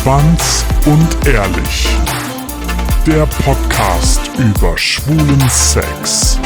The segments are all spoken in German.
Schwanz und Ehrlich. Der Podcast über schwulen Sex.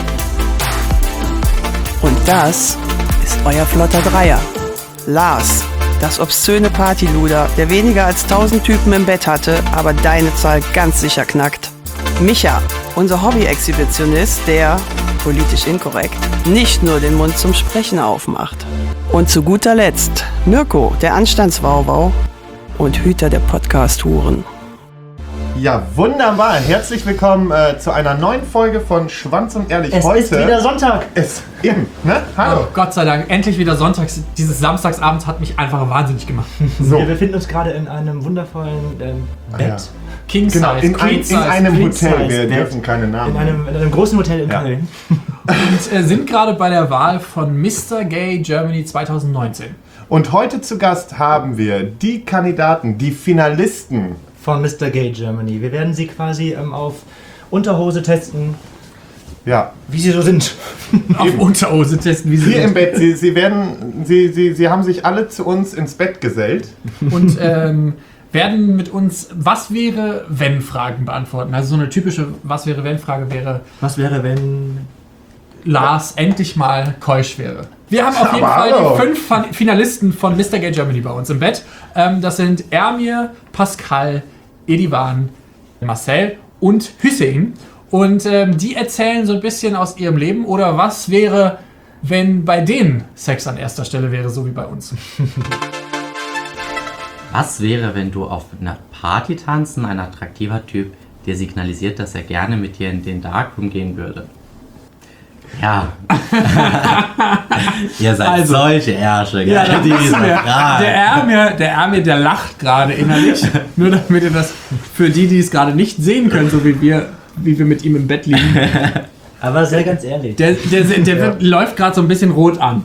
Und das ist euer flotter Dreier. Lars, das obszöne Partyluder, der weniger als 1000 Typen im Bett hatte, aber deine Zahl ganz sicher knackt. Micha, unser Hobby-Exhibitionist, der, politisch inkorrekt, nicht nur den Mund zum Sprechen aufmacht. Und zu guter Letzt Mirko, der Anstandswauwau und Hüter der Podcast-Huren. Ja, wunderbar. Herzlich willkommen zu einer neuen Folge von Schwanz und Ehrlich. Es ist wieder Sonntag. Eben, ne? Hallo. Oh, Gott sei Dank, endlich wieder Sonntags. Dieses Samstagsabend hat mich einfach wahnsinnig gemacht. So. Wir befinden uns gerade in einem wundervollen Bett. Ja. King Size, Genau, in Queen Size. einem Queen Hotel. Size Wir Bett. dürfen keine Namen In einem großen Hotel in Ja. Köln. Und sind gerade bei der Wahl von Mr. Gay Germany 2019. Und heute zu Gast haben wir die Kandidaten, die Finalisten. Von Mr. Gay Germany. Wir werden sie quasi auf Unterhose testen, Ja, wie sie so sind. Auf Unterhose testen, wie sie hier im sind. Bett. Sie haben sich alle zu uns ins Bett gesellt. Und werden mit uns Was wäre, wenn Fragen beantworten. Also so eine typische Was wäre, wenn Frage wäre, Was wäre, wenn... Lars endlich mal keusch wäre. Wir haben auf jeden Aber Fall hallo. die 5 Finalisten von Mr. Gay Germany bei uns im Bett. Das sind Ermir, Pascal, Edivan, Marcel und Hüseyin. Und die erzählen so ein bisschen aus ihrem Leben oder was wäre, wenn bei denen Sex an erster Stelle wäre, so wie bei uns. Was wäre, wenn du auf einer Party tanzen, ein attraktiver Typ dir signalisiert, dass er gerne mit dir in den Darkroom gehen würde? Ja. Ihr seid Also, solche Ärsche, gell? Ja, da die wissen diese wir. Fragen. Der Ermir, der lacht gerade innerlich. Nur damit ihr das für die es gerade nicht sehen können, so wie wir mit ihm im Bett liegen. Aber sehr ganz ehrlich. Der läuft gerade so ein bisschen rot an.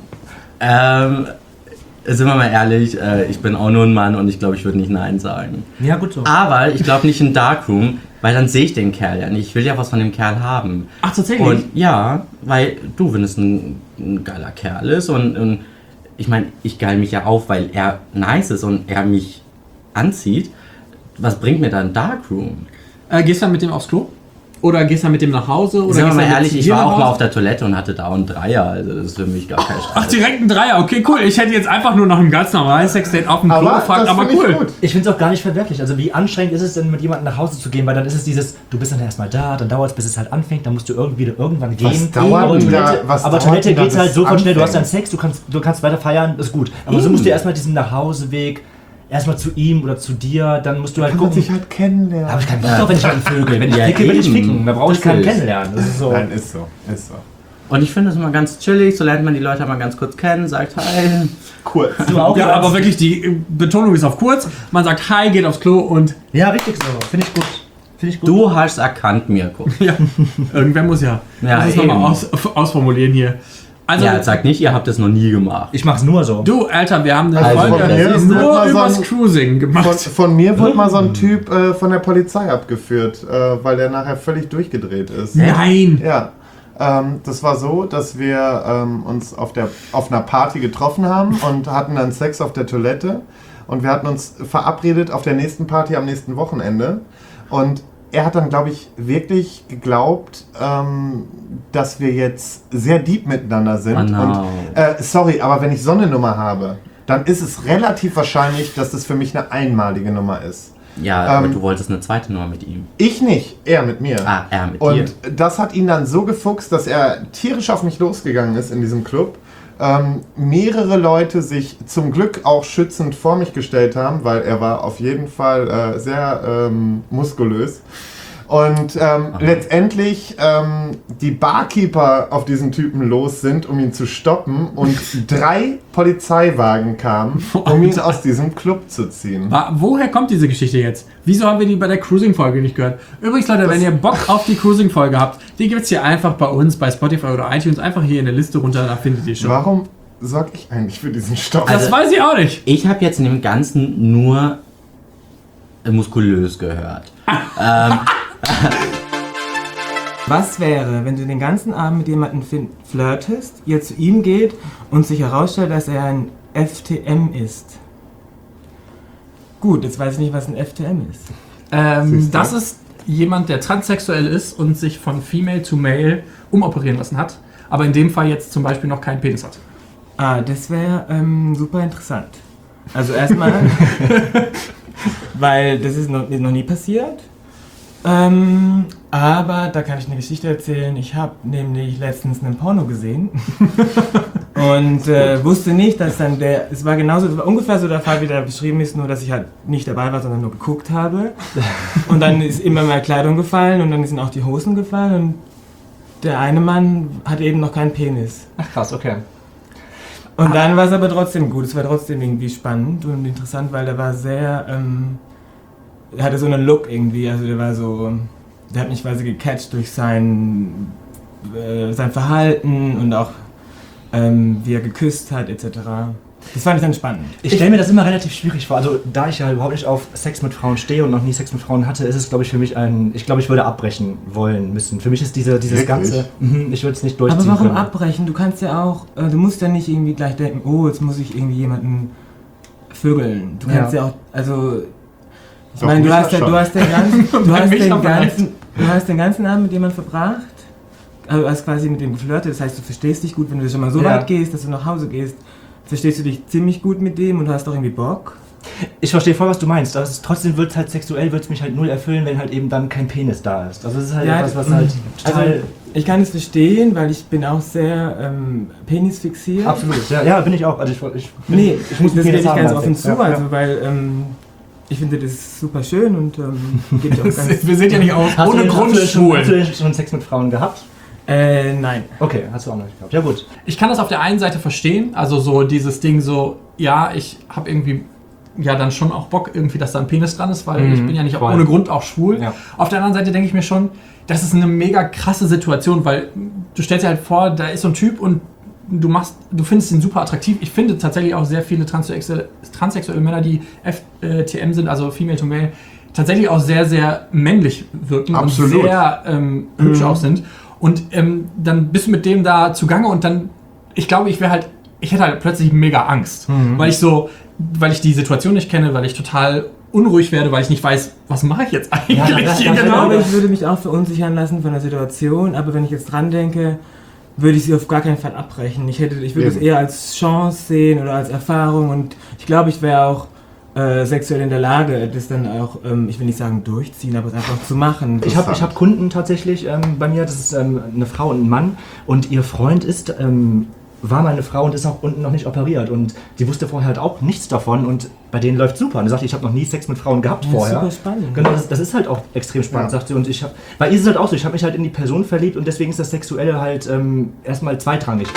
Sind wir mal ehrlich, ich bin auch nur ein Mann und ich glaube, ich würde nicht Nein sagen. Ja, gut so. Aber ich glaube nicht in Darkroom, weil dann sehe ich den Kerl ja nicht. Ich will ja was von dem Kerl haben. Ach, tatsächlich? Und ja, weil du, wenn es ein geiler Kerl ist und ich meine, ich geil mich ja auf, weil er nice ist und er mich anzieht. Was bringt mir dann Darkroom? Gehst du dann mit dem aufs Klo? Oder gehst du dann mit dem nach Hause? Oder Sagen wir gehst mal du dann ehrlich, mit ich dir war nach auch mal Hause? auf der Toilette und hatte da einen Dreier, also das ist für mich gar kein Stress. Ach, direkt ein Dreier, okay, cool. Ich hätte jetzt einfach nur nach einem ganz normalen Sexdate auf dem Klo gefragt, das aber finde ich cool. gut. Ich finde es auch gar nicht verwerflich. Also wie anstrengend ist es denn, mit jemandem nach Hause zu gehen, weil dann ist es dieses, du bist dann erstmal da, dann dauert es, bis es halt anfängt, dann musst du irgendwann gehen. dauert aber denn Toilette, da- was aber dauert Toilette denn da, geht bis halt sofort es schnell, du hast dann anfängt? Sex, du kannst weiter feiern, ist gut. Aber so musst du erstmal diesen Nachhauseweg, erstmal zu ihm oder zu dir, dann musst du halt Kann man gucken. sich halt kennenlernen. Habe ich keinen Bock drauf, wenn ich einen Vögel. Wenn ich Ja, ficke, will ich eben. ficken. Da brauche ich keinen Richtig. kennenlernen. Das ist so. Nein, ist so. Und ich finde das immer ganz chillig, so lernt man die Leute mal ganz kurz kennen, sagt hi. Kurz. Du auch Ja, Lars? aber wirklich, die Betonung ist auf kurz. Man sagt Hi, geht aufs Klo und Ja, richtig so. Finde ich gut. Finde ich gut. Du hast erkannt, Mirko. ja, irgendwer muss ja. Ja, Lass es nochmal eben. ausformulieren hier. Also, Ja, sag nicht, ihr habt das noch nie gemacht. Ich mach's nur so. du, Alter, wir haben eine Also, Folge von die mir ist wird nur mal so übers ein- Cruising gemacht. Von mir wurde mal so ein Typ von der Polizei abgeführt, weil der nachher völlig durchgedreht ist. Nein! Ja, das war so, dass wir uns auf einer Party getroffen haben und hatten dann Sex auf der Toilette und wir hatten uns verabredet auf der nächsten Party am nächsten Wochenende und er hat dann, glaube ich, wirklich geglaubt, dass wir jetzt sehr deep miteinander sind. Oh no. Und sorry, aber wenn ich so eine Nummer habe, dann ist es relativ wahrscheinlich, dass das für mich eine einmalige Nummer ist. Ja, aber du wolltest eine zweite Nummer mit ihm. Ich nicht, er mit mir. Ah, er mit dir. Und das hat ihn dann so gefuchst, dass er tierisch auf mich losgegangen ist in diesem Club. Mehrere Leute sich zum Glück auch schützend vor mich gestellt haben, weil er war auf jeden Fall sehr muskulös. Und letztendlich die Barkeeper auf diesen Typen los sind, um ihn zu stoppen und 3 Polizeiwagen kamen, um ihn aus diesem Club zu ziehen. Woher kommt diese Geschichte jetzt? Wieso haben wir die bei der Cruising-Folge nicht gehört? Übrigens, Leute, wenn ihr Bock auf die Cruising-Folge habt, die gibt's hier einfach bei uns, bei Spotify oder iTunes, einfach hier in der Liste runter, da findet ihr schon. Warum sorge ich eigentlich für diesen Stoff? Das weiß ich auch nicht. Ich habe jetzt in dem Ganzen nur muskulös gehört. Was wäre, wenn du den ganzen Abend mit jemandem flirtest, ihr zu ihm geht und sich herausstellt, dass er ein FTM ist? Gut, jetzt weiß ich nicht, was ein FTM ist. Siehst du? Das ist jemand, der transsexuell ist und sich von Female to Male umoperieren lassen hat, aber in dem Fall jetzt zum Beispiel noch keinen Penis hat. Ah, das wäre super interessant. Also erstmal, weil das ist noch nie passiert. Aber da kann ich eine Geschichte erzählen. Ich habe nämlich letztens einen Porno gesehen und wusste nicht, dass dann es war ungefähr so der Fall, wie der beschrieben ist, nur dass ich halt nicht dabei war, sondern nur geguckt habe. Und dann ist immer mehr Kleidung gefallen und dann sind auch die Hosen gefallen und der eine Mann hat eben noch keinen Penis. Ach krass, okay. Und dann war es aber trotzdem gut, es war trotzdem irgendwie spannend und interessant, weil der war sehr, er hatte so einen Look irgendwie, also der hat mich quasi gecatcht durch sein Verhalten und auch wie er geküsst hat etc. Das fand ich dann spannend. Ich stelle mir das immer relativ schwierig vor. Also, da ich ja überhaupt nicht auf Sex mit Frauen stehe und noch nie Sex mit Frauen hatte, ist es, glaube ich, für mich ich glaube, ich würde abbrechen wollen müssen. Für mich ist dieses Wirklich? Ganze, ich würde es nicht durchziehen Aber warum können. abbrechen? Du kannst ja auch, du musst ja nicht irgendwie gleich denken, oh, jetzt muss ich irgendwie jemanden vögeln. Du kannst ja auch, also, ich Doch, meine, du mich hast ja schon. den ganzen Abend mit jemandem verbracht, also hast quasi mit dem geflirtet, das heißt, du verstehst dich gut, wenn du schon mal so Ja. weit gehst, dass du nach Hause gehst, verstehst du dich ziemlich gut mit dem und du hast auch irgendwie Bock. Ich verstehe voll, was du meinst, aber trotzdem wird es halt sexuell, wird es mich halt null erfüllen, wenn halt eben dann kein Penis da ist. Also es ist halt Ja, etwas, was halt total... Also, ich kann es verstehen, weil ich bin auch sehr penisfixiert. absolut, ja, bin ich auch. Also ich muss Das einen gebe Penis ich haben, ganz als offen Sex. zu, also weil ich finde das super schön und geht auch ganz... Wir sind ja nicht Hast ohne du Grund hast du schwul. schon Sex mit Frauen gehabt? Nein. Okay, hast du auch noch nicht gehabt. Ja gut. Ich kann das auf der einen Seite verstehen, also so dieses Ding so, ja, ich habe irgendwie ja dann schon auch Bock irgendwie, dass da ein Penis dran ist, weil ich bin ja nicht voll. ohne Grund auch schwul. Ja. Auf der anderen Seite denke ich mir schon, das ist eine mega krasse Situation, weil du stellst dir halt vor, da ist so ein Typ und du findest ihn super attraktiv. Ich finde tatsächlich auch sehr viele transsexuelle Männer, die FTM sind, also Female to Male, tatsächlich auch sehr, sehr männlich wirken. Absolut. Und sehr hübsch auch sind. Und dann bist du mit dem da zugange und dann, ich glaube, ich hätte halt plötzlich mega Angst, weil ich die Situation nicht kenne, weil ich total unruhig werde, weil ich nicht weiß, was mache ich jetzt eigentlich hier Ich genau. glaube, ich würde mich auch verunsichern lassen von der Situation, aber wenn ich jetzt dran denke, würde ich sie auf gar keinen Fall abbrechen. Ich würde es eher als Chance sehen oder als Erfahrung und ich glaube, ich wäre auch sexuell in der Lage, das dann auch, ich will nicht sagen durchziehen, aber es einfach zu machen. Ich hab Kunden tatsächlich bei mir, das ist eine Frau und ein Mann und ihr Freund war meine Frau und ist auch unten noch nicht operiert und die wusste vorher halt auch nichts davon und bei denen läuft super. Und sie sagte, ich habe noch nie Sex mit Frauen gehabt vorher. Super spannend. Genau, das ist halt auch extrem spannend, sagt sie. Und bei ihr ist es halt auch so, ich habe mich halt in die Person verliebt und deswegen ist das Sexuelle halt erstmal zweitrangig.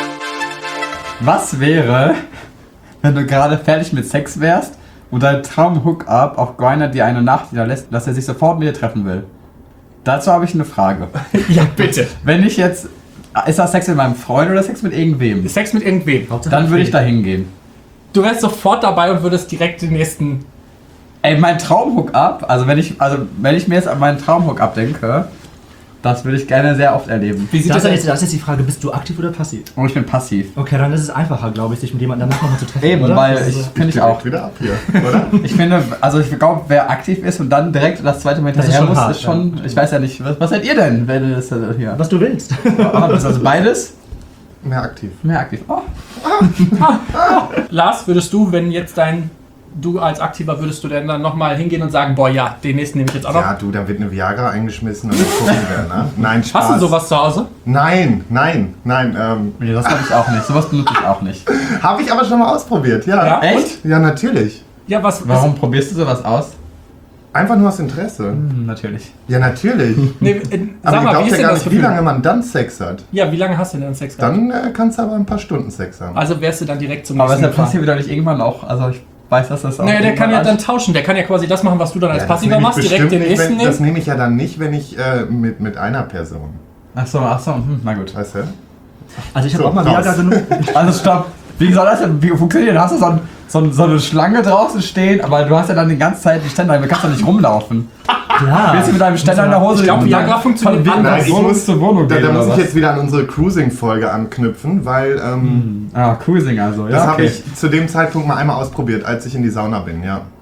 Was wäre, wenn du gerade fertig mit Sex wärst und dein Traum-Hookup auf Grindr dir eine Nachricht lässt, dass er sich sofort mit dir treffen will? Dazu habe ich eine Frage. Ja, bitte. Wenn ich jetzt... Ist das Sex mit meinem Freund oder Sex mit irgendwem? Sex mit irgendwem. Dann würde ich da hingehen. Du wärst sofort dabei und würdest direkt den nächsten... Ey, mein Traum-Hookup, also wenn ich mir jetzt an meinen Traum-Hookup denke, das würde ich gerne sehr oft erleben. Wie sieht Das das ist jetzt die Frage, bist du aktiv oder passiv? Und ich bin passiv. Okay, dann ist es einfacher, glaube ich, sich mit jemandem danach nochmal zu treffen, Eben, oder? weil Also, finde ich auch. Wieder ab hier, oder? Ich finde, also ich glaube, wer aktiv ist und dann direkt das zweite Mal Das ist hinterher schon muss, hart, ist schon, ich weiß ja nicht, was seid ihr denn, wenn das hier? was du willst. Das ist also beides? Mehr aktiv. Mehr aktiv. Oh. Lars, würdest du, wenn jetzt du als Aktiver, würdest du denn dann nochmal hingehen und sagen, boah ja, den nächsten nehme ich jetzt auch noch? Ja, du, da wird eine Viagra eingeschmissen und dann gucken wir, ne? Nein, Spaß. Hast du sowas zu Hause? Nein. Nee, das habe ich auch nicht. Sowas benutze ich auch nicht. Habe ich aber schon mal ausprobiert, ja. Ja? Echt? Ja, natürlich. Ja, was? Warum probierst du sowas aus? Einfach nur aus Interesse. Natürlich. Ja, natürlich. Nee, Aber sag ich mal, wie glaube ist ja denn gar das nicht, wie Gefühl? lange man dann Sex hat. Ja, wie lange hast du denn Sex gehabt? Dann kannst du aber ein paar Stunden Sex haben. Also wärst du dann direkt zum Aber nächsten ist der passiv wieder nicht irgendwann auch, also ich weiß, dass das auch... Naja, der kann ja irgendwann dann tauschen. Der kann ja quasi das machen, was du dann als Ja, das Passiver nehme ich machst, direkt bestimmt den nicht, nächsten Das nehmen. nehme ich ja dann nicht, wenn ich mit einer Person. Ach so, na gut. Weißt du? Also ich habe So, auch mal raus. Viagra genug. Also stopp. Wie soll das denn, wie funktioniert das? Hast du so eine Schlange draußen stehen, aber du hast ja dann die ganze Zeit die Ständer, du kannst doch nicht rumlaufen. Ja. Willst du mit deinem Ständer in der Hose... Ich glaube, Viagra funktioniert von anders. Wohnung zu Wohnung Da gehen, muss oder ich was? jetzt wieder an unsere Cruising-Folge anknüpfen, weil Ah, Cruising also, ja, das habe okay. ich zu dem Zeitpunkt mal einmal ausprobiert, als ich in die Sauna bin, ja.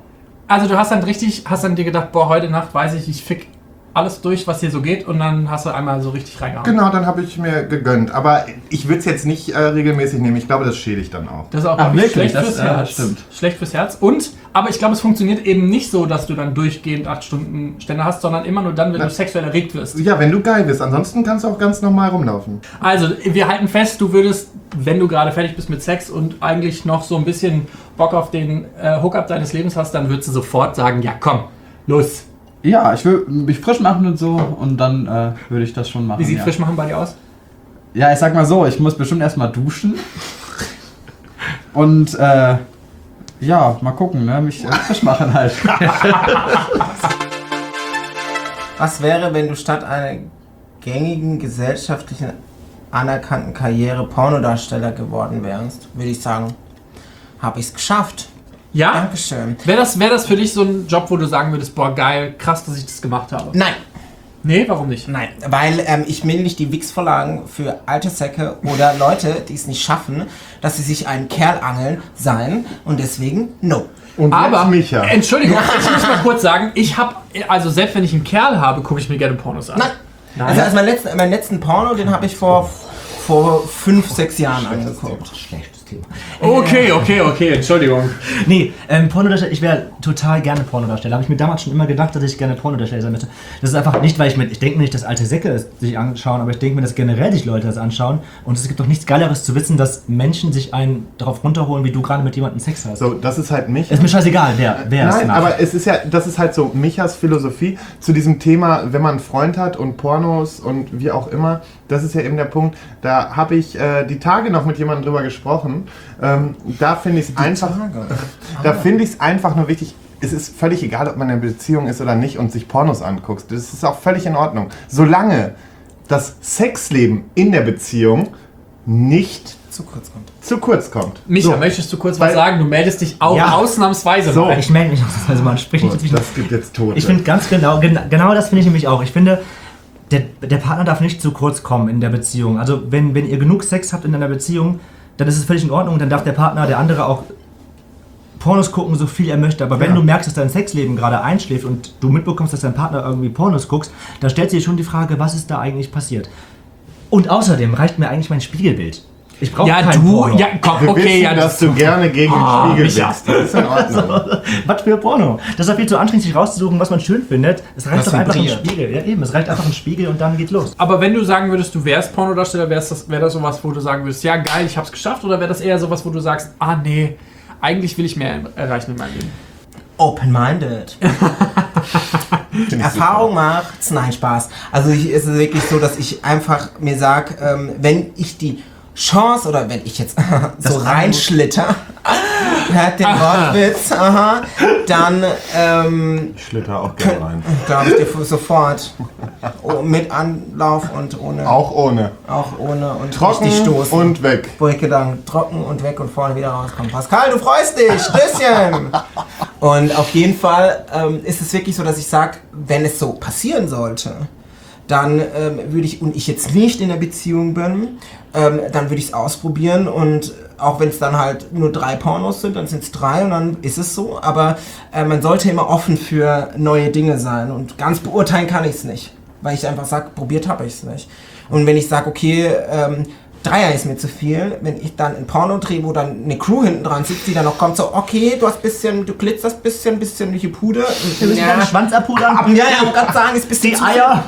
Also du hast dann dir gedacht, boah, heute Nacht weiß ich fick alles durch, was hier so geht und dann hast du einmal so richtig reingehauen. Genau, dann habe ich mir gegönnt. Aber ich würde es jetzt nicht regelmäßig nehmen. Ich glaube, das schädigt dann auch. Das ist auch wirklich? schlecht Das, fürs Herz. stimmt. Schlecht fürs Herz. Aber ich glaube, es funktioniert eben nicht so, dass du dann durchgehend 8 Stunden Stände hast, sondern immer nur dann, wenn du sexuell erregt wirst. Ja, wenn du geil bist. Ansonsten kannst du auch ganz normal rumlaufen. Also, wir halten fest, du würdest, wenn du gerade fertig bist mit Sex und eigentlich noch so ein bisschen Bock auf den Hookup deines Lebens hast, dann würdest du sofort sagen, ja komm, los. Ja, ich will mich frisch machen und so und dann würde ich das schon machen. Wie sieht ja. frisch machen bei dir aus? Ja, ich sag mal so, ich muss bestimmt erstmal duschen. Und ja, mal gucken, ne? Mich frisch machen halt. Was wäre, wenn du statt einer gängigen gesellschaftlichen anerkannten Karriere Pornodarsteller geworden wärst? Würde ich sagen, habe ich es geschafft. Ja? Dankeschön. Wäre das für dich so ein Job, wo du sagen würdest, boah geil, krass, dass ich das gemacht habe? Nein. Nee, warum nicht? Nein, weil ich mir nicht die Wichsvorlagen für alte Säcke oder Leute, die es nicht schaffen, dass sie sich einen Kerl angeln, sein und deswegen no. Und Aber, jetzt Micha. Entschuldigung, ich muss mal kurz sagen, also selbst wenn ich einen Kerl habe, gucke ich mir gerne Pornos an. Nein. Also meinen letzten Porno, den habe ich vor 5-6 Jahren angeguckt. Schlechtes Thema. Okay, Entschuldigung. Nee, Pornodarsteller, ich wäre total gerne Pornodarsteller. Habe ich mir damals schon immer gedacht, dass ich gerne Pornodarsteller sein möchte. Das ist einfach nicht, weil ich denke mir nicht, dass alte Säcke es sich anschauen, aber ich denke mir, dass generell sich Leute das anschauen. Und es gibt doch nichts Geileres zu wissen, dass Menschen sich einen darauf runterholen, wie du gerade mit jemandem Sex hast. So, das ist halt Micha. Ist mir scheißegal, wer es Nein, macht. aber es ist ja, das ist halt so Michas Philosophie zu diesem Thema, wenn man einen Freund hat und Pornos und wie auch immer, das ist ja eben der Punkt, da habe ich die Tage noch mit jemandem drüber gesprochen, da finde ich es einfach nur wichtig, es ist völlig egal, ob man in einer Beziehung ist oder nicht und sich Pornos anguckt, das ist auch völlig in Ordnung, solange das Sexleben in der Beziehung nicht zu kurz kommt. Micha, So. möchtest du kurz Weil- was sagen? Du meldest dich auch Ja. ausnahmsweise So. mal. Ich melde mich ausnahmsweise mal. Sprich nicht dazwischen. Das gibt jetzt Tote. Ich finde ganz genau das finde ich nämlich auch. Ich finde, der Partner darf nicht zu kurz kommen in der Beziehung. Also wenn ihr genug Sex habt in einer Beziehung, dann ist es völlig in Ordnung. Dann darf der Partner, der andere auch Pornos gucken, so viel er möchte. Aber wenn du merkst, dass dein Sexleben gerade einschläft und du mitbekommst, dass dein Partner irgendwie Pornos guckst, dann stellt sich schon die Frage, was ist da eigentlich passiert? Und außerdem reicht mir eigentlich mein Spiegelbild. Ich brauche kein Porno. Ja, komm, Wir okay, wissen, ja, dass du gerne gegen den Spiegel Micha. sitzt. Das ist in Ordnung. Was für Porno? Das ist doch viel zu anstrengend, sich rauszusuchen, was man schön findet. Es reicht Was doch einfach ein vibriert. Spiegel. Ja, eben, es reicht einfach ein Spiegel und dann geht's los. Aber wenn du sagen würdest, du wärst Pornodarsteller, wäre das sowas, wo du sagen würdest, ja geil, ich hab's geschafft? Oder wäre das eher sowas, wo du sagst, nee, eigentlich will ich mehr erreichen in meinem Leben? Open-minded. Erfahrung macht's, nein, Spaß. Also es ist wirklich so, dass ich einfach mir sag, wenn ich die Chance oder wenn ich jetzt so reinschlitter, hört den Wortwitz, dann Ich schlitter auch gerne rein. glaube ich dir sofort. Oh, mit Anlauf und ohne. Auch ohne. Auch ohne und Trocken richtig stoßen. und weg. Wo ich gedacht, trocken und weg und vorne wieder rauskommen. Pascal, du freust dich, Stößchen! Und auf jeden Fall ist es wirklich so, dass ich sage, wenn es so passieren sollte, dann würde ich, und ich jetzt nicht in der Beziehung bin, dann würde ich es ausprobieren und auch wenn es dann halt nur 3 Pornos sind, dann sind es 3 und dann ist es so, aber man sollte immer offen für neue Dinge sein und ganz beurteilen kann ich es nicht, weil ich einfach sage, probiert habe ich es nicht. Und wenn ich sage, okay, 3er ist mir zu viel, wenn ich dann ein Porno drehe, wo dann eine Crew hinten dran sitzt, die dann noch kommt, so, okay, du glitzerst bisschen durch die Puder. Wir müssen deinen Schwanz abpudern. Ja, ich wollte gerade sagen, ist ein bisschen Die zu Eier.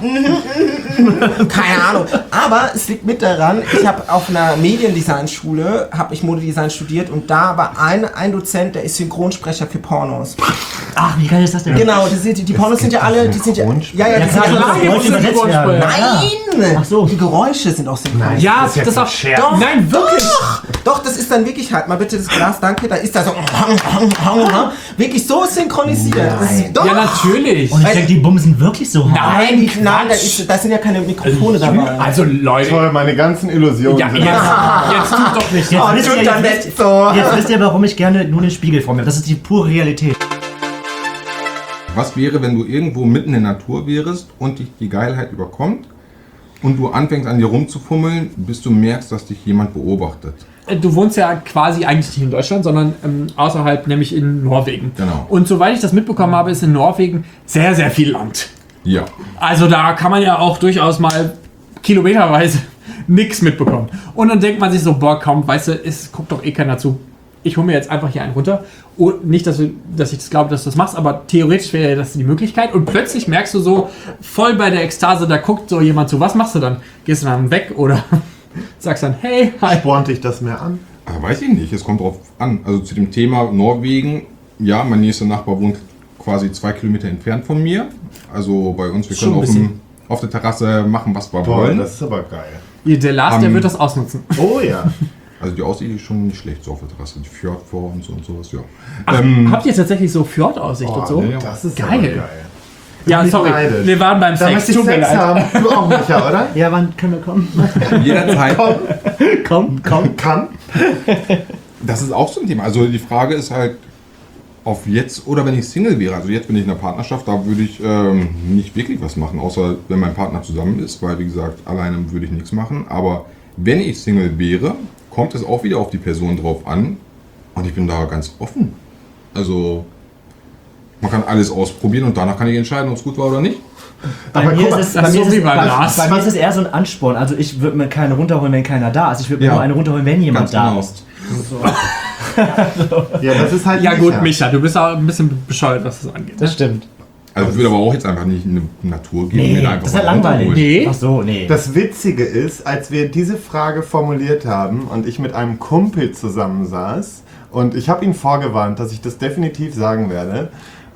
keine Ahnung. Aber es liegt mit daran, ich habe auf einer Mediendesign-Schule, habe ich Modedesign studiert und da war ein Dozent, der ist Synchronsprecher für Pornos. Ach, wie geil ist das denn? Genau, die Pornos sind ja alle, die sind ja, Ja, die sind klar, ja das Nein, Deutsch übersetzt werden. Nein! Ach so. Die Geräusche sind auch synchronisiert. Ja, das ist jetzt das ein auch. Scherz. Doch, Nein, wirklich. Doch, das ist dann wirklich halt, mal bitte das Glas, danke, da ist da so wirklich so synchronisiert. Das ist, doch. Ja, natürlich. Und ich denke, die Bummen sind wirklich so hart. Nein, da sind ja keine Mikrofone dabei. Also Leute. Toll, meine ganzen Illusionen Ja, sind jetzt tut doch nicht. Jetzt, Oh, wisst tut ihr, dann jetzt, nicht so. jetzt wisst ihr, warum ich gerne nur den Spiegel vor mir habe. Das ist die pure Realität. Was wäre, wenn du irgendwo mitten in der Natur wärst und dich die Geilheit überkommt und du anfängst an dir rumzufummeln, bis du merkst, dass dich jemand beobachtet? du wohnst ja quasi eigentlich nicht in Deutschland, sondern außerhalb, nämlich in Norwegen. Genau. Und soweit ich das mitbekommen habe, ist in Norwegen sehr, sehr viel Land. Ja. Also da kann man ja auch durchaus mal kilometerweise nichts mitbekommen. Und dann denkt man sich so, boah, komm, weißt du, es guckt doch eh keiner zu. Ich hole mir jetzt einfach hier einen runter. Und nicht, dass ich das glaube, dass du das machst, aber theoretisch wäre das die Möglichkeit. Und plötzlich merkst du so, voll bei der Ekstase, da guckt so jemand zu. Was machst du dann? Gehst du dann weg oder sagst dann, hey, hi. Spornt dich das mehr an? Weiß ich nicht, es kommt drauf an. Also zu dem Thema Norwegen, ja, mein nächster Nachbar wohnt quasi 2 Kilometer entfernt von mir. Also bei uns, wir können auf der Terrasse machen, was wir wollen. Das ist aber geil. Der Lars, der wird das ausnutzen. Oh ja. Also die Aussicht ist schon nicht schlecht so auf der Terrasse. Die Fjord vor uns und sowas, ja. Ach, habt ihr tatsächlich so Fjordaussicht und so? Ja, Das ist Geil. aber geil. Ja, Bin sorry, neidisch. wir waren beim Da Sex. möchte ich Tut mir Sex leid. haben. Du auch, Micha, oder? Ja, wann können wir kommen? Jederzeit. Komm. Kann. Das ist auch so ein Thema. Also die Frage ist halt, auf jetzt oder wenn ich Single wäre. Also jetzt bin ich in einer Partnerschaft, da würde ich nicht wirklich was machen, außer wenn mein Partner zusammen ist, weil wie gesagt, alleine würde ich nichts machen. Aber wenn ich Single wäre, kommt es auch wieder auf die Person drauf an und ich bin da ganz offen. Also man kann alles ausprobieren und danach kann ich entscheiden, ob es gut war oder nicht. Bei Aber mir guck mal, ist es, das bei ist mir so ist wie es, bei bei, Lars. bei mir ist es eher so ein Ansporn. Also ich würde mir keine runterholen, wenn keiner da ist. Ich würde mir Ja. nur eine runterholen, wenn jemand Ganz da genau. ist. Ja, das ist halt Ja Micha. gut, Micha, du bist auch ein bisschen bescheuert, was das angeht. Das stimmt. Also ich würde aber auch jetzt einfach nicht in eine Natur gehen und Nee, mir da einfach das ist ja mal langweilig. runterholen. Nee. Ach so, nee. Das Witzige ist, als wir diese Frage formuliert haben und ich mit einem Kumpel zusammensaß und ich habe ihn vorgewarnt, dass ich das definitiv sagen werde,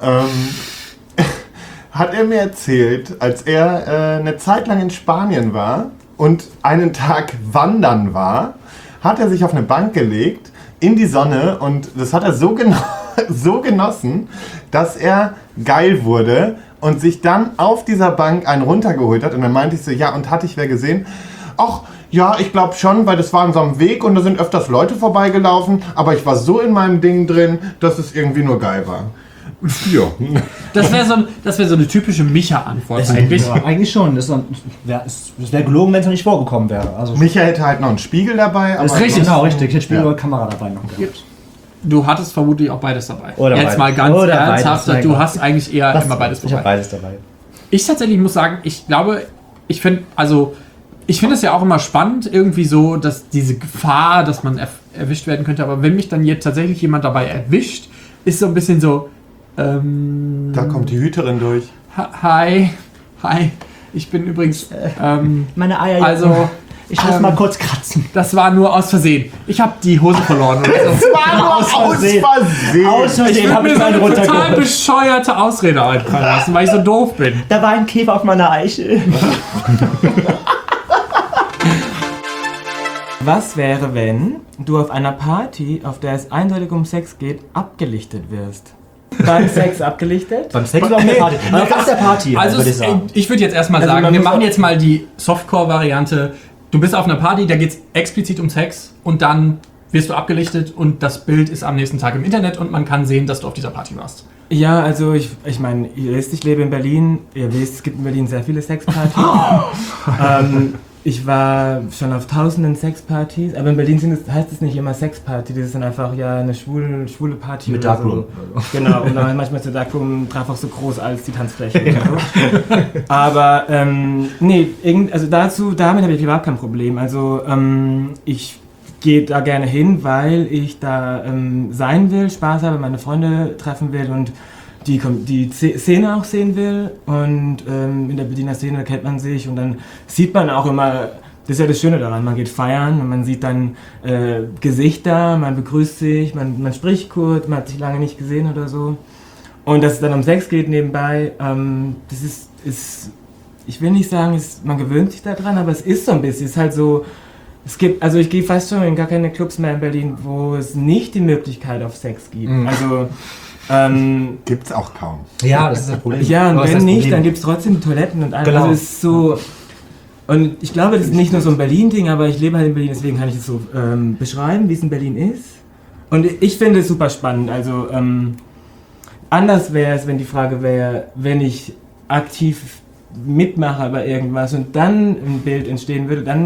hat er mir erzählt, als er eine Zeit lang in Spanien war und einen Tag wandern war, hat er sich auf eine Bank gelegt in die Sonne und das hat er so genossen, dass er geil wurde und sich dann auf dieser Bank einen runtergeholt hat. Und dann meinte ich so, ja, und hatte ich wer gesehen? Ach, ja, ich glaube schon, weil das war an so einem Weg und da sind öfters Leute vorbeigelaufen, aber ich war so in meinem Ding drin, dass es irgendwie nur geil war. Ja. Das wäre so eine typische Micha-Antwort eigentlich. Ja, eigentlich schon. Das wäre gelogen, wenn es noch nicht vorgekommen wäre. Also Micha hätte halt noch einen Spiegel dabei. das ist aber richtig, sonst- genau, richtig. Ich hätte Spiegel Ja. oder Kamera dabei noch gehabt. Du hattest vermutlich auch beides dabei. Oder Jetzt beides. mal ganz Oder ernsthaft, beides, mein du Gott. hast eigentlich eher immer beides Ich habe dabei. beides dabei. Ich tatsächlich muss sagen, ich glaube, ich finde es ja auch immer spannend, irgendwie so, dass diese Gefahr, dass man erwischt werden könnte, aber wenn mich dann jetzt tatsächlich jemand dabei erwischt, ist so ein bisschen so, Da kommt die Hüterin durch. hi, ich bin übrigens, Meine Eier. also, ich muss mal kurz kratzen. das war nur aus Versehen. Ich habe die Hose verloren. Oder so. Aus Versehen. Aus Ich Versehen würde habe mir ich so meine eine total runtergeholt. bescheuerte Ausrede einfallen lassen, weil ich so doof bin. Da war ein Käfer auf meiner Eichel. Was wäre, wenn du auf einer Party, auf der es eindeutig um Sex geht, abgelichtet wirst? Beim Sex abgelichtet? Beim Sex oder auf der Party? Aber auf der Party, Also würde ich sagen. ich würde jetzt erstmal Also sagen, man wir muss machen auch- jetzt mal die Softcore-Variante. Du bist auf einer Party, da geht es explizit um Sex und dann wirst du abgelichtet und das Bild ist am nächsten Tag im Internet und man kann sehen, dass du auf dieser Party warst. Ja, also ich meine, ihr wisst, ich lebe in Berlin. Ihr wisst, es gibt in Berlin sehr viele Sexpartys. Ich war schon auf tausenden Sexpartys, aber in Berlin heißt es nicht immer Sexparty, das ist dann einfach ja eine schwule Party. Mit oder Darkroom. So. Genau, und dann manchmal ist der Darkroom dreifach so groß als die Tanzfläche. Oder so. Aber nee, damit habe ich überhaupt kein Problem. Also ich gehe da gerne hin, weil ich da sein will, Spaß habe, meine Freunde treffen will und die Szene auch sehen will. Und in der Berliner Szene kennt man sich und dann sieht man auch immer, das ist ja das Schöne daran, man geht feiern und man sieht dann Gesichter, man begrüßt sich, man spricht kurz, man hat sich lange nicht gesehen oder so. Und dass es dann um Sex geht nebenbei, das ist, ich will nicht sagen, man gewöhnt sich daran, aber es ist so ein bisschen, es ist halt so, also ich gehe fast schon in gar keine Clubs mehr in Berlin, wo es nicht die Möglichkeit auf Sex gibt. Also Gibt's auch kaum. Ja, das ist das Problem. ja, und Aber das ist wenn das nicht, Problem. dann gibt es trotzdem Toiletten und alles. Genau. Also es ist so. Und ich glaube, das ist nicht nur so ein Berlin-Ding, aber ich lebe halt in Berlin, deswegen kann ich es so beschreiben, wie es in Berlin ist. Und ich finde es super spannend. Also anders wäre es, wenn die Frage wäre, wenn ich aktiv mitmache bei irgendwas und dann ein Bild entstehen würde, dann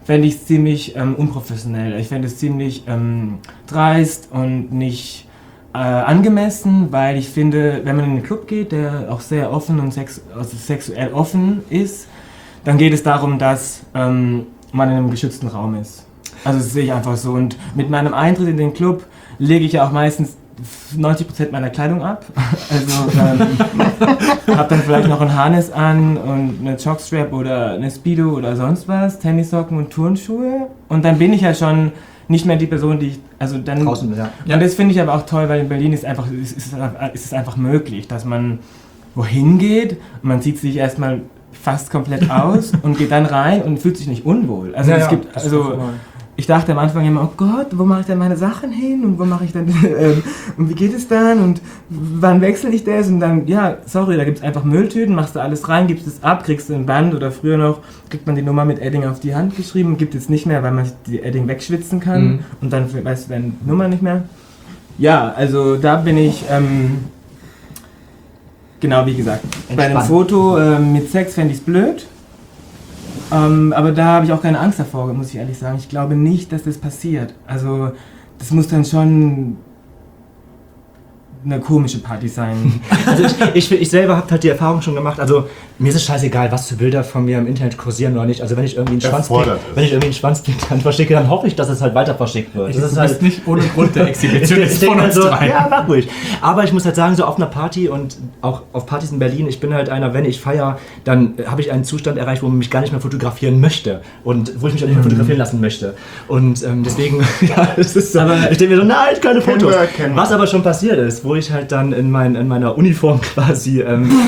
fände ich es ziemlich unprofessionell. Ich fände es ziemlich dreist und nicht angemessen, weil ich finde, wenn man in einen Club geht, der auch sehr offen und sexuell offen ist, dann geht es darum, dass man in einem geschützten Raum ist. Also das sehe ich einfach so. Und mit meinem Eintritt in den Club lege ich ja auch meistens 90% meiner Kleidung ab. Also habe dann vielleicht noch ein Harness an und eine Jockstrap oder eine Speedo oder sonst was, Tennissocken und Turnschuhe. Und dann bin ich ja schon nicht mehr die Person, die ich, also dann... Draußen, ja. Und das finde ich aber auch toll, weil in Berlin ist es einfach möglich, dass man wohin geht und man zieht sich erstmal fast komplett aus und geht dann rein und fühlt sich nicht unwohl. Also Ja, es ja, gibt, das also... Ich dachte am Anfang immer, oh Gott, wo mache ich denn meine Sachen hin und wo mache ich dann und wie geht es dann und wann wechsle ich das und dann, ja, sorry, da gibt es einfach Mülltüten, machst du alles rein, gibst es ab, kriegst du ein Band oder früher noch kriegt man die Nummer mit Edding auf die Hand geschrieben, gibt es nicht mehr, weil man die Edding wegschwitzen kann und dann weißt du deine Nummer nicht mehr. Ja, also da bin ich, genau wie gesagt, bei einem Foto mit Sex fände ich es blöd. Aber da habe ich auch keine Angst davor, muss ich ehrlich sagen. Ich glaube nicht, dass das passiert. Also das muss dann schon eine komische Party sein. Also ich selber habe halt die Erfahrung schon gemacht, also mir ist es scheißegal, was für Bilder von mir im Internet kursieren oder nicht. Also wenn ich irgendwie einen Schwanzbild dann verschicke, dann hoffe ich, dass es halt weiter verschickt wird. Das ist halt nicht ohne Grund der Exhibitionist von uns drei. Ja, mach ruhig. Aber ich muss halt sagen, so auf einer Party und auch auf Partys in Berlin, ich bin halt einer, wenn ich feiere, dann habe ich einen Zustand erreicht, wo man mich gar nicht mehr fotografieren möchte und wo ich mich auch nicht mehr fotografieren lassen möchte. Und deswegen, ja, es ist so, ich denke mir so, nein, keine Fotos. Was aber schon passiert ist, wo ich halt dann in meiner Uniform quasi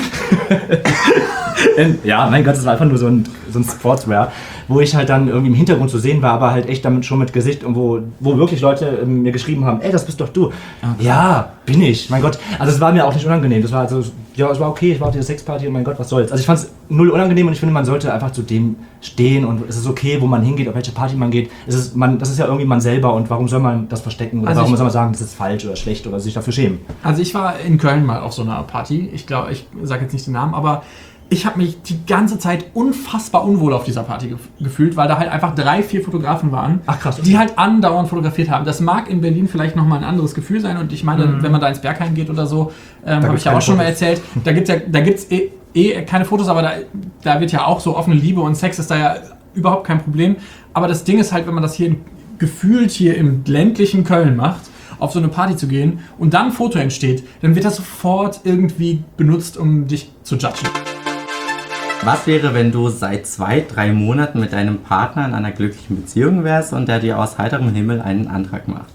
ja, mein Gott, das war einfach nur so ein Sportswear, wo ich halt dann irgendwie im Hintergrund zu sehen war, aber halt echt damit schon mit Gesicht und wo wirklich Leute mir geschrieben haben, ey, das bist doch du. Okay. Ja, bin ich, mein Gott. Also es war mir auch nicht unangenehm, das war also, ja, es war okay, ich war auf dieser Sexparty und mein Gott, was soll's. Also ich fand es null unangenehm und ich finde, man sollte einfach zu dem stehen und es ist okay, wo man hingeht, auf welche Party man geht. Das ist ja irgendwie man selber und warum soll man das verstecken oder warum soll man sagen, das ist falsch oder schlecht oder sich dafür schämen? Also ich war in Köln mal auf so einer Party, ich glaube, ich sage jetzt nicht den Namen, aber ich habe mich die ganze Zeit unfassbar unwohl auf dieser Party gefühlt, weil da halt einfach 3-4 Fotografen waren, die halt andauernd fotografiert haben. Das mag in Berlin vielleicht nochmal ein anderes Gefühl sein und ich meine, wenn man da ins Berghain geht oder so, habe ich ja auch schon mal erzählt, da gibt's keine Fotos, aber da wird ja auch so offene Liebe und Sex ist da ja überhaupt kein Problem. Aber das Ding ist halt, wenn man das gefühlt hier im ländlichen Köln macht, auf so eine Party zu gehen und dann ein Foto entsteht, dann wird das sofort irgendwie benutzt, um dich zu judgen. Was wäre, wenn du seit 2-3 Monaten mit deinem Partner in einer glücklichen Beziehung wärst und der dir aus heiterem Himmel einen Antrag macht?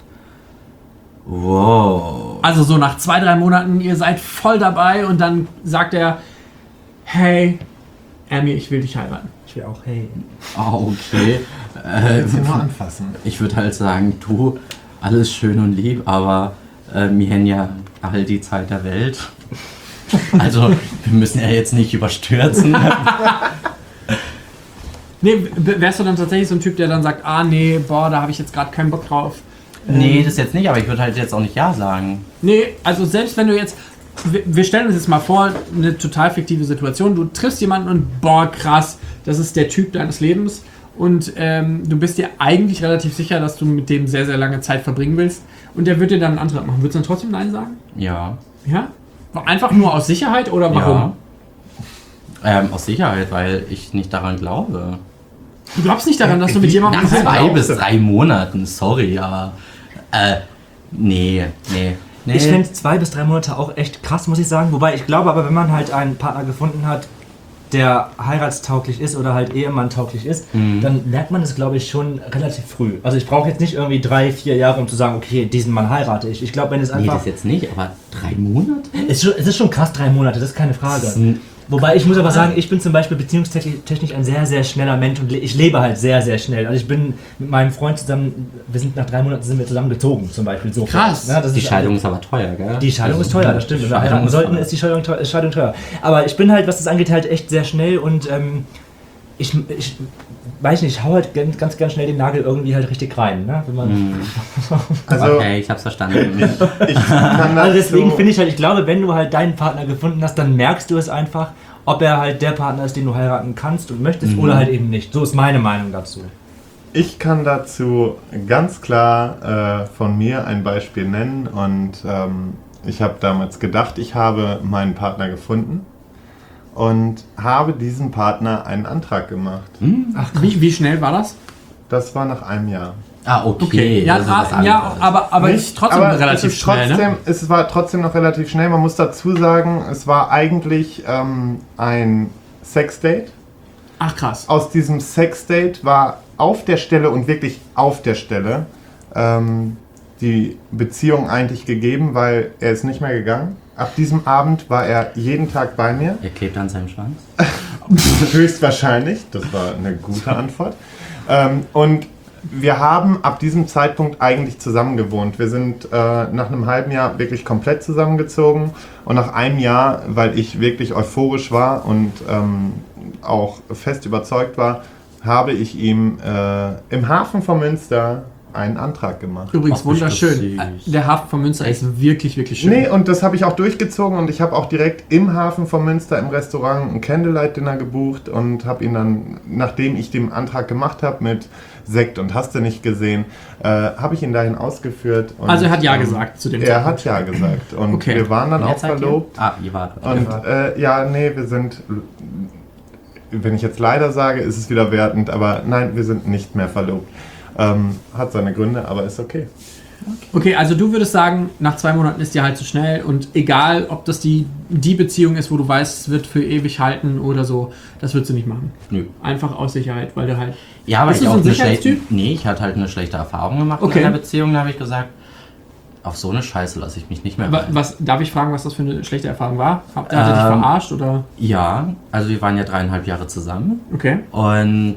Wow. Also so nach 2-3 Monaten, ihr seid voll dabei und dann sagt er, hey, Amy, ich will dich heiraten. Ich will auch, hey. Oh, okay. Willst du nur anfassen? Ich würde halt sagen, du, alles schön und lieb, aber wir haben ja all die Zeit der Welt. Also, wir müssen ja jetzt nicht überstürzen. Nee, wärst du dann tatsächlich so ein Typ, der dann sagt, nee, boah, da habe ich jetzt gerade keinen Bock drauf? Nee, das jetzt nicht, aber ich würde halt jetzt auch nicht Ja sagen. Nee, also selbst wenn du jetzt, wir stellen uns jetzt mal vor, eine total fiktive Situation, du triffst jemanden und boah, krass, das ist der Typ deines Lebens und du bist dir eigentlich relativ sicher, dass du mit dem sehr, sehr lange Zeit verbringen willst und der wird dir dann einen Antrag machen. Würdest du dann trotzdem Nein sagen? Ja. Ja? Einfach nur aus Sicherheit oder warum? Ja. Aus Sicherheit, weil ich nicht daran glaube. Du glaubst nicht daran, dass du mit jemandem... Nach 2 bis 3 Monaten, sorry, aber... Nee. Ich finde 2 bis 3 Monate auch echt krass, muss ich sagen. Wobei ich glaube aber, wenn man halt einen Partner gefunden hat, der heiratstauglich ist oder halt Ehemann-tauglich ist, dann merkt man es, glaube ich, schon relativ früh. Also ich brauche jetzt nicht irgendwie 3-4 Jahre, um zu sagen, okay, diesen Mann heirate ich. Ich glaube, wenn es einfach... Nee, das jetzt nicht, aber 3 Monate? Es ist schon krass, 3 Monate, das ist keine Frage. Wobei ich muss aber sagen, ich bin zum Beispiel beziehungstechnisch ein sehr, sehr schneller Mensch und ich lebe halt sehr, sehr schnell. Also ich bin mit meinem Freund zusammen, nach 3 Monaten sind wir zusammen gezogen zum Beispiel. So krass. Ja, die Scheidung ist aber teuer, gell? Die Scheidung ist teuer, das stimmt. Wenn wir heiraten sollten, ist die Scheidung teuer. Aber ich bin halt, was das angeht, halt echt sehr schnell und ich weiß nicht, ich hau halt ganz schnell den Nagel irgendwie halt richtig rein. Ne? Wenn man also, okay, ich hab's verstanden. Also deswegen finde ich halt, ich glaube, wenn du halt deinen Partner gefunden hast, dann merkst du es einfach, ob er halt der Partner ist, den du heiraten kannst und möchtest oder halt eben nicht. So ist meine Meinung dazu. Ich kann dazu ganz klar von mir ein Beispiel nennen und ich habe damals gedacht, ich habe meinen Partner gefunden und habe diesem Partner einen Antrag gemacht. Ach, wie schnell war das? Das war nach einem Jahr. Ah, okay. Ja, das ist was anderes. aber ist trotzdem Aber relativ es ist trotzdem, schnell, ne? Es war trotzdem noch relativ schnell. Man muss dazu sagen, es war eigentlich ein Sexdate. Ach, krass. Aus diesem Sexdate war auf der Stelle und wirklich auf der Stelle die Beziehung eigentlich gegeben, weil er ist nicht mehr gegangen. Ab diesem Abend war er jeden Tag bei mir. Er klebt an seinem Schwanz? Höchstwahrscheinlich, das war eine gute Antwort. Und wir haben ab diesem Zeitpunkt eigentlich zusammen gewohnt. Wir sind nach einem halben Jahr wirklich komplett zusammengezogen und nach einem Jahr, weil ich wirklich euphorisch war und auch fest überzeugt war, habe ich ihm im Hafen von Münster einen Antrag gemacht. Übrigens Ach, wunderschön. Der Hafen von Münster ist wirklich, wirklich schön. Nee, und das habe ich auch durchgezogen und ich habe auch direkt im Hafen von Münster im Restaurant ein Candlelight-Dinner gebucht und habe ihn dann, nachdem ich den Antrag gemacht habe mit Sekt und hast du nicht gesehen, habe ich ihn dahin ausgeführt. Und, also er hat Ja gesagt zu dem Er hat Ja gesagt und Okay. wir waren dann auch verlobt. Ihr wart. Und ja, nee, wir sind, wenn ich jetzt leider sage, ist es wieder wertend, aber nein, wir sind nicht mehr verlobt. Hat seine Gründe, aber ist okay. Okay, also du würdest sagen, nach 2 Monaten ist dir halt zu schnell und egal, ob das die Beziehung ist, wo du weißt, es wird für ewig halten oder so, das würdest du nicht machen. Nö. Einfach aus Sicherheit, weil du halt... Ja, aber Bist ich du auch so ein eine schlechte... Sicherheitstyp? Nee, ich hatte halt eine schlechte Erfahrung gemacht Okay. in einer Beziehung. Da habe ich gesagt, auf so eine Scheiße lasse ich mich nicht mehr rein. Darf ich fragen, was das für eine schlechte Erfahrung war? Hat er dich verarscht oder? Ja, also wir waren ja 3,5 Jahre zusammen. Okay. Und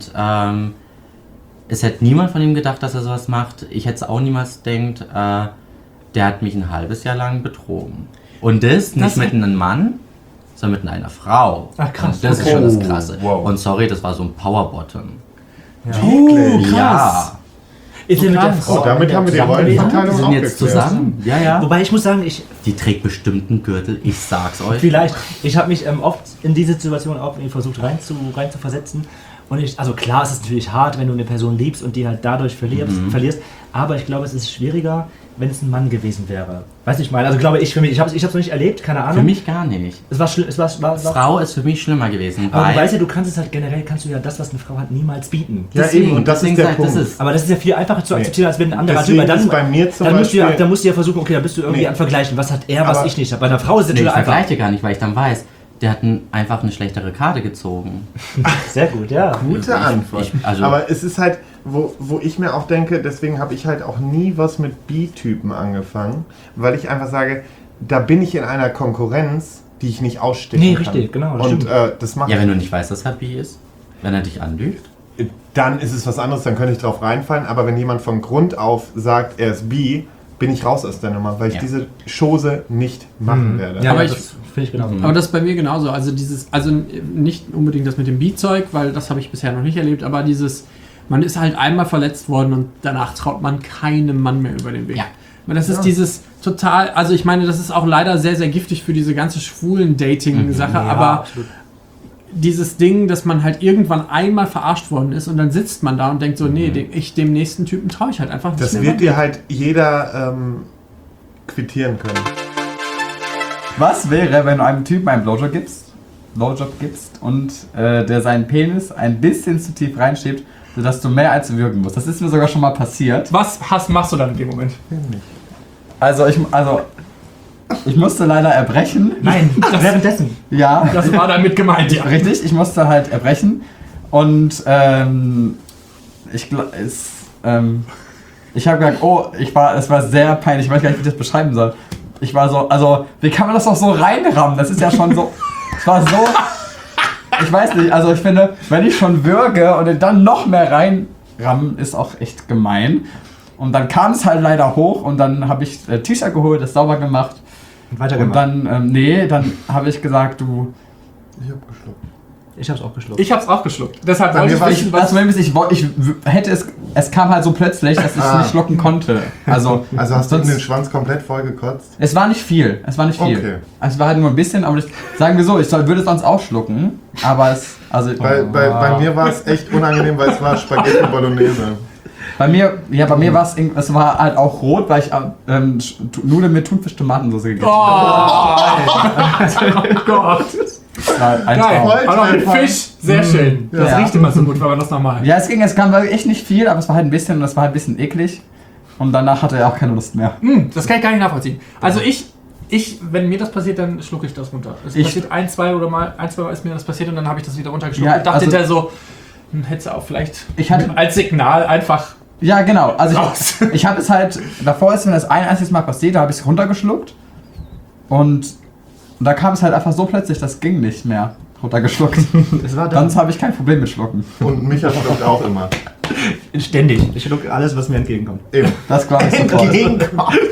es hätte niemand von ihm gedacht, dass er sowas macht. Ich hätte es auch niemals gedacht. Der hat mich ein halbes Jahr lang betrogen. Und das nicht mit einem Mann, sondern mit einer Frau. Ach, krass. Und das ist schon das Krasse. Wow. Und sorry, das war so ein Powerbottom. Wirklich? Ja. Ist er mit der krass. Frau? Damit haben wir die Die Rollenverteilung sind auch jetzt geklärt. zusammen. Ja, ja. Wobei ich muss sagen, Die trägt bestimmt einen Gürtel, ich sag's euch. vielleicht, ich habe mich oft in diese Situation auch versucht rein zu versetzen. Und also klar, es ist natürlich hart, wenn du eine Person liebst und die halt dadurch verlierst. Aber ich glaube, es ist schwieriger, wenn es ein Mann gewesen wäre. Weißt du, ich meine, also glaube ich für mich, ich habe es noch nicht erlebt, keine Ahnung. Für mich gar nicht. Es war schlimm, Frau ist für mich schlimmer gewesen, aber du weil... weißt ja, du kannst es halt generell, kannst du ja das, was eine Frau hat, niemals bieten. Ja, Deswegen, eben, und das ist deswegen der sag ich, Punkt. das ist- Aber das ist ja viel einfacher zu akzeptieren, als wenn ein anderer Deswegen Typ. Dann, ist bei mir zum dann musst du Beispiel- dann musst du ja versuchen, okay, da bist du irgendwie an Vergleichen. Was hat er, was Aber- ich nicht habe. Bei einer Frau ist es Nee, ich natürlich einfach. vergleiche gar nicht, weil ich dann weiß, der hat einfach eine schlechtere Karte gezogen. Sehr gut, ja. Gute Antwort. also- aber es ist halt, wo ich mir auch denke, deswegen habe ich halt auch nie was mit B-Typen angefangen, weil ich einfach sage, da bin ich in einer Konkurrenz, die ich nicht ausstechen Nee, kann. richtig, genau, das Und stimmt. das macht Ja, wenn du nicht weißt, dass er bi ist, wenn er dich anlügt. dann ist es was anderes, dann könnte ich drauf reinfallen, aber wenn jemand von Grund auf sagt, er ist bi, bin ich raus aus der Nummer, weil ich Ja. diese Chose nicht machen werde. Ja, Aber das ich- finde ich genauso. Aber das ist bei mir genauso. Also nicht unbedingt das mit dem Beat-Zeug, weil das habe ich bisher noch nicht erlebt, aber man ist halt einmal verletzt worden und danach traut man keinem Mann mehr über den Weg. Ja. Weil das ist dieses total, also ich meine, das ist auch leider sehr, sehr giftig für diese ganze schwulen Dating-Sache, aber dieses Ding, dass man halt irgendwann einmal verarscht worden ist und dann sitzt man da und denkt so, nee, dem nächsten Typen traue ich halt einfach nicht Das mehr. wird dir halt jeder quittieren können. Was wäre, wenn du einem Typen einen Blowjob gibst und der seinen Penis ein bisschen zu tief reinschiebt, sodass du mehr als wirken musst? Das ist mir sogar schon mal passiert. Was machst du dann in dem Moment? Also ich musste leider erbrechen. Nein, währenddessen. Ja, Das war damit gemeint, ja. richtig. Ich musste halt erbrechen und ich habe gesagt, es war sehr peinlich. Ich weiß gar nicht, wie ich das beschreiben soll. Ich war so, also wie kann man das doch so reinrammen? Das ist ja schon so. Es war so. Ich weiß nicht, also ich finde, wenn ich schon würge und dann noch mehr reinrammen, ist auch echt gemein. Und dann kam es halt leider hoch und dann habe ich T-Shirt geholt, das sauber gemacht. Weitergemacht. Und dann, dann habe ich gesagt, du. Ich hab geschluckt. Ich hab's auch geschluckt. Ich hab's auch geschluckt. Deshalb Bei wollte mir ich war wissen, Das Problem ist, ich hätte es kam halt so plötzlich, dass ich es nicht schlucken konnte. Also Also hast du sonst- den Schwanz komplett voll gekotzt? Es war nicht viel. Okay. Es war halt nur ein bisschen, aber sagen wir so, würde sonst auch schlucken, aber Bei mir war es echt unangenehm, weil es war Spaghetti Bolognese. bei mir war es war halt auch rot, weil ich Nudeln mit Thunfisch-Tomatensauce gegessen habe. oh Gott. Das war ein Geil. Traum. Auch noch mit Fisch. Sehr schön. Das Ja. riecht immer so gut, wenn man das nochmal. Ja, es kam echt nicht viel, aber es war halt ein bisschen und das war halt ein bisschen eklig. Und danach hatte er auch keine Lust mehr. Das kann ich gar nicht nachvollziehen. Also wenn mir das passiert, dann schlucke ich das runter. Es passiert ein, zwei Mal ist mir das passiert und dann habe ich das wieder runtergeschluckt. Ja, ich dachte also- hinterher so, hätte auch vielleicht Ich hatte- als Signal einfach. Ja, genau. Also Raus. ich habe es halt, davor ist mir das ein einziges Mal passiert, da habe ich es runtergeschluckt. Und da kam es halt einfach so plötzlich, das ging nicht mehr runtergeschluckt. Das war dann Sonst habe ich kein Problem mit Schlucken. Und Micha schluckt auch immer. ständig. Ich schlucke alles, was mir entgegenkommt. Eben. Das glaube ich sofort.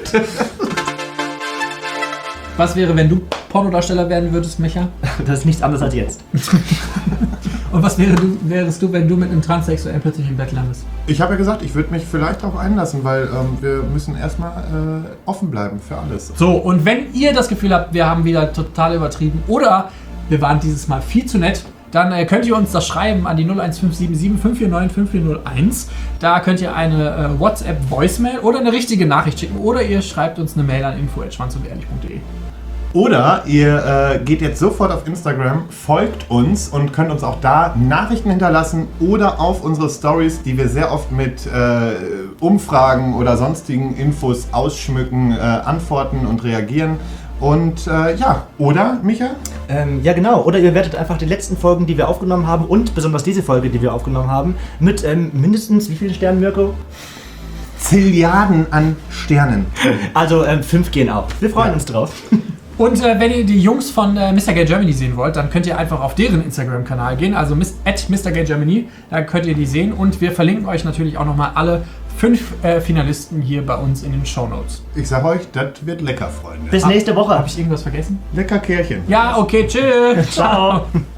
Was wäre, wenn du Pornodarsteller werden würdest, Micha? Das ist nichts anderes als jetzt. Und was wärst du, wenn du mit einem Transsexuellen plötzlich im Bett landest? Ich habe ja gesagt, ich würde mich vielleicht darauf einlassen, weil wir müssen erstmal offen bleiben für alles. So, und wenn ihr das Gefühl habt, wir haben wieder total übertrieben oder wir waren dieses Mal viel zu nett, dann könnt ihr uns das schreiben an die 01577 549 5401. Da könnt ihr eine WhatsApp-Voicemail oder eine richtige Nachricht schicken oder ihr schreibt uns eine Mail an info@schwanzundehrlich.de. Oder ihr geht jetzt sofort auf Instagram, folgt uns und könnt uns auch da Nachrichten hinterlassen oder auf unsere Stories, die wir sehr oft mit Umfragen oder sonstigen Infos ausschmücken, antworten und reagieren. Und oder, Micha? Ja, genau. Oder ihr wertet einfach die letzten Folgen, die wir aufgenommen haben und besonders diese Folge, die wir aufgenommen haben, mit mindestens wie viele Sternen, Mirko? Zilliarden an Sternen. Also 5 gehen auch. Wir freuen uns drauf. Und wenn ihr die Jungs von Mr. Gay Germany sehen wollt, dann könnt ihr einfach auf deren Instagram-Kanal gehen, also @Mr. Gay Germany, da könnt ihr die sehen und wir verlinken euch natürlich auch nochmal alle 5 Finalisten hier bei uns in den Shownotes. Ich sag euch, das wird lecker, Freunde. Bis nächste Woche. Habe ich irgendwas vergessen? Lecker Kerlchen. Ja, okay, tschüss. Ciao.